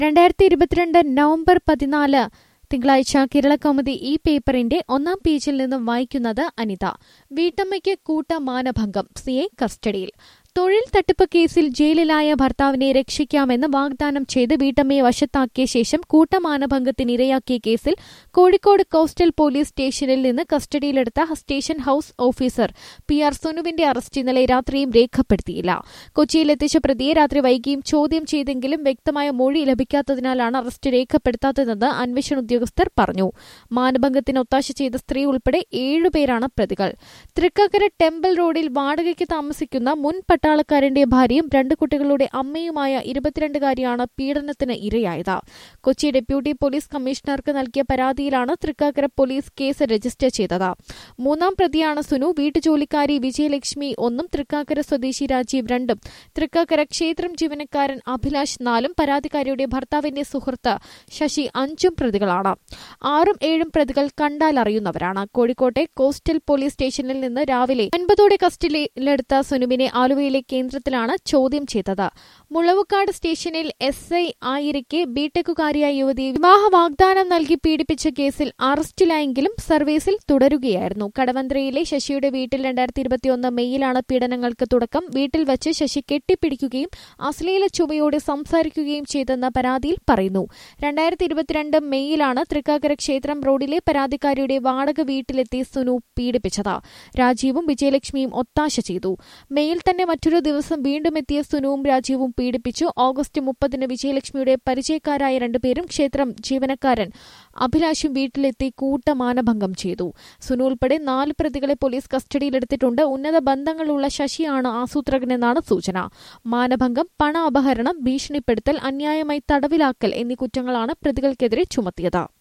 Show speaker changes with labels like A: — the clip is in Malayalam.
A: 2022 നവംബർ 14 തിങ്കളാഴ്ച കേരളകൗമുദി ഈ പേപ്പറിന്റെ ഒന്നാം പേജിൽ നിന്നും വായിക്കുന്നത് അനിത. വീട്ടമ്മയ്ക്ക് കൂട്ടമാനഭംഗം, സിഐ കസ്റ്റഡിയിൽ. തൊഴിൽ തട്ടിപ്പ് കേസിൽ ജയിലിലായ ഭർത്താവിനെ രക്ഷിക്കാമെന്ന് വാഗ്ദാനം ചെയ്ത് വീട്ടമ്മയെ വശത്താക്കിയ ശേഷം കൂട്ടമാനഭംഗത്തിനിരയാക്കിയ കേസിൽ കോഴിക്കോട് കോസ്റ്റൽ പോലീസ് സ്റ്റേഷനിൽ നിന്ന് കസ്റ്റഡിയിലെടുത്ത സ്റ്റേഷൻ ഹൌസ് ഓഫീസർ PR സുനുവിന്റെ അറസ്റ്റ് ഇന്നലെ രാത്രിയും രേഖപ്പെടുത്തിയില്ല. കൊച്ചിയിലെത്തിച്ച പ്രതിയെ രാത്രി വൈകിയും ചോദ്യം ചെയ്തെങ്കിലും വ്യക്തമായ മൊഴി ലഭിക്കാത്തതിനാലാണ് അറസ്റ്റ് രേഖപ്പെടുത്താത്തതെന്ന് അന്വേഷണ ഉദ്യോഗസ്ഥർ പറഞ്ഞു. മാനഭംഗത്തിന് ഒത്താശ ചെയ്ത സ്ത്രീ ഉൾപ്പെടെ 7 പേരാണ് പ്രതികൾ. തൃക്കാക്കര ടെമ്പിൾ റോഡിൽ വാടകയ്ക്ക് താമസിക്കുന്ന മുൻ പട്ടാളക്കാരന്റെ ഭാര്യയും 2 കുട്ടികളുടെ അമ്മയുമായ 22കാരിയാണ് പീഡനത്തിന് ഇരയായത്. കൊച്ചി ഡെപ്യൂട്ടി പോലീസ് കമ്മീഷണർക്ക് നൽകിയ പരാതിയിലാണ് തൃക്കാക്കര പോലീസ് കേസ് രജിസ്റ്റർ ചെയ്തത്. 3-ാം പ്രതിയാണ് സുനു. വീട്ടുജോലിക്കാരി വിജയലക്ഷ്മി 1, തൃക്കാക്കര സ്വദേശി രാജീവ് 2, തൃക്കാക്കര ക്ഷേത്രം ജീവനക്കാരൻ അഭിലാഷ് 4, പരാതിക്കാരിയുടെ ഭർത്താവിന്റെ സുഹൃത്ത് ശശി 5 പ്രതികളാണ്. 6ഉം 7ഉം പ്രതികൾ കണ്ടാലറിയുന്നവരാണ്. കോഴിക്കോട്ടെ കോസ്റ്റൽ പോലീസ് സ്റ്റേഷനിൽ നിന്ന് രാവിലെ 9ഓടെ കസ്റ്റഡിയിലെടുത്ത സുനുവിനെ ആലുവയിലെ കേന്ദ്രത്തിലാണ് ചോദ്യം ചെയ്തത്. മുളവുകാട് സ്റ്റേഷനിൽ SI ആയിരിക്കെ ബിടെക്കുകാരിയായ യുവതിയെ വിവാഹ വാഗ്ദാനം നൽകി പീഡിപ്പിച്ച കേസിൽ അറസ്റ്റിലായെങ്കിലും സർവീസിൽ തുടരുകയായിരുന്നു. കടവന്ത്രയിലെ ശശിയുടെ വീട്ടിൽ 2021 മെയ്യിലാണ് പീഡനങ്ങൾക്ക് തുടക്കം. വീട്ടിൽ വച്ച് ശശി കെട്ടിപ്പിടിക്കുകയും അശ്ലീല ചുവയോടെ സംസാരിക്കുകയും ചെയ്തെന്ന പരാതിയിൽ പറയുന്നു. 2022 മെയ്യിലാണ് തൃക്കാക്കര ക്ഷേത്രം റോഡിലെ പരാതിക്കാരിയുടെ വാടക വീട്ടിലെത്തി സുനു പീഡിപ്പിച്ചത്. രാജീവും വിജയലക്ഷ്മിയും ഒത്താശ ചെയ്തു. മെയ്യിൽ തന്നെ മറ്റൊരു ദിവസം വീണ്ടും എത്തിയ സുനുവും രാജീവും പീഡിപ്പിച്ചു. ഓഗസ്റ്റ് 30-ന് വിജയലക്ഷ്മിയുടെ പരിചയക്കാരായ 2 പേരും ക്ഷേത്രം ജീവനക്കാരൻ അഭിലാഷും വീട്ടിലെത്തി കൂട്ടമാനഭംഗം ചെയ്തു. സുനു ഉൾപ്പെടെ 4 പ്രതികളെ പോലീസ് കസ്റ്റഡിയിലെടുത്തിട്ടുണ്ട്. ഉന്നത ബന്ധങ്ങളുള്ള ശശിയാണ് ആസൂത്രകനെന്നാണ് സൂചന. മാനഭംഗം, പണ അപഹരണം, ഭീഷണിപ്പെടുത്തൽ, അന്യായമായി തടവിലാക്കൽ എന്നീ കുറ്റങ്ങളാണ് പ്രതികൾക്കെതിരെ ചുമത്തിയത്.